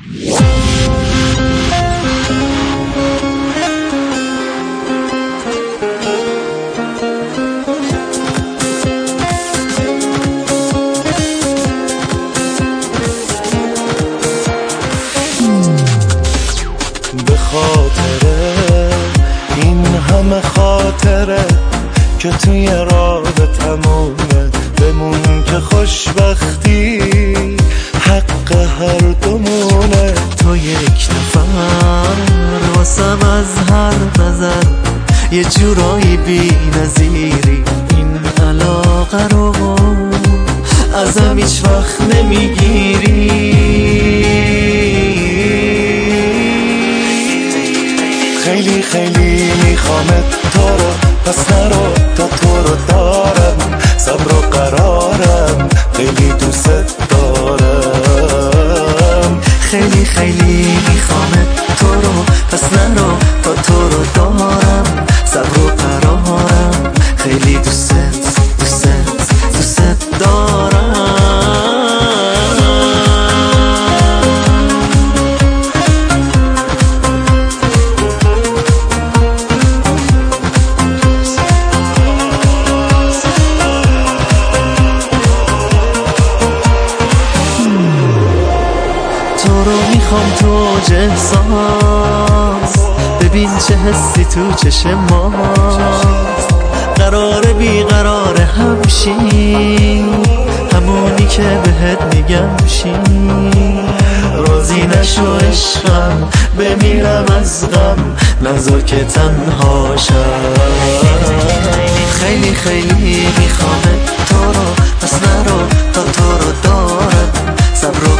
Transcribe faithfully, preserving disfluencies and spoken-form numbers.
به خاطره این همه خاطره که توی رابطمونه بمون که خوشبختی حق هر دومونه. تو یک نفر واسم از هر نظر یه جورایی بی نظیری، این علاقه رو ازم هیچ وقت نمیگیری. خیلی خیلی میخوامت تو رو، پس نرو تا تو رو دارم، صبر و قرارم، خیلی دوست دارم. خیلی خیلی میخوامت تو رو، پس نرو تا تو رو دارم، صبر و قرارم، خیلی دوست دوست دوست دارم. تو رو میخوام تو اوج احساس، ببین چه حسی تو چشم ماست. قراره بیقراره همشیم، همونی که بهت میگم شیم. راضی نشو عشقم، بمیرم از غم، نذار که تنها شم. خیلی خیلی میخوامت تو رو، پس نرو تا تو رو دارم، صبر و